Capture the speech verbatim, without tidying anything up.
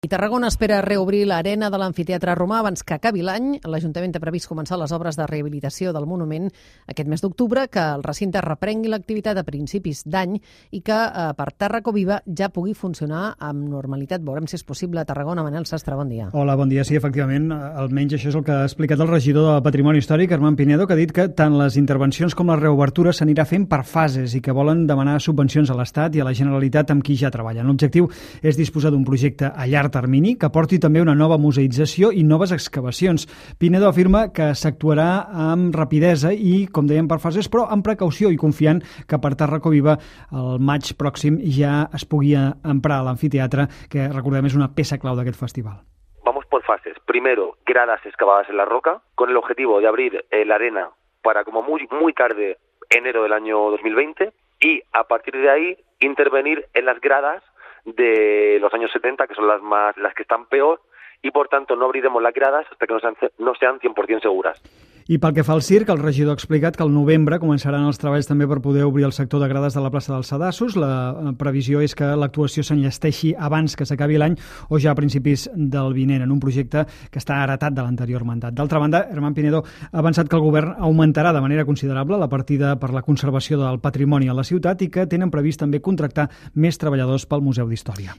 I Tarragona espera reobrir l'arena de l'amfiteatre romà abans que acabi l'any. L'Ajuntament té previst començar les obres de rehabilitació del monument aquest mes d'octubre, que el recinte reprengui l'activitat a principis d'any i que eh, per Tarracoviva ja pugui funcionar amb normalitat. Veurem si és possible a Tarragona. Manel Sastre, bon dia. Hola, bon dia. Sí, efectivament, almenys això és el que ha explicat el regidor de Patrimoni Històric, Armand Pinedo, que ha dit que tant les intervencions com la reobertura s'anirà fent per fases i que volen demanar subvencions a l'Estat i a la Generalitat amb qui ja treballen. L'objectiu és disposar d'un projecte a llarg termini que porti també una nova museïtzació i noves excavacions. Pinedo afirma que s'actuarà amb rapidesa i, com dèiem, per fases, però amb precaució i confiant que per Tarracoviva el maig pròxim ja es pugui emprar a l'amfiteatre, que recordem és una peça clau d'aquest festival. Vamos por fases. Primero, gradas excavadas en la roca, con el objetivo de abrir eh, la arena para como muy, muy tarde, enero del año dos mil veinte, y a partir de ahí intervenir en las gradas de los años setenta, que son las más las que están peor, y por tanto no abriremos las gradas hasta que no sean, no sean cien por ciento seguras. I pel que fa al circ, el regidor ha explicat que al novembre començaran els treballs també per poder obrir el sector de grades de la plaça dels Sedassos. La previsió és que l'actuació s'enllesteixi abans que s'acabi l'any o ja a principis del vinent, en un projecte que està heretat de l'anterior mandat. D'altra banda, Armand Pinedo ha avançat que el govern augmentarà de manera considerable la partida per la conservació del patrimoni a la ciutat i que tenen previst també contractar més treballadors pel Museu d'Història.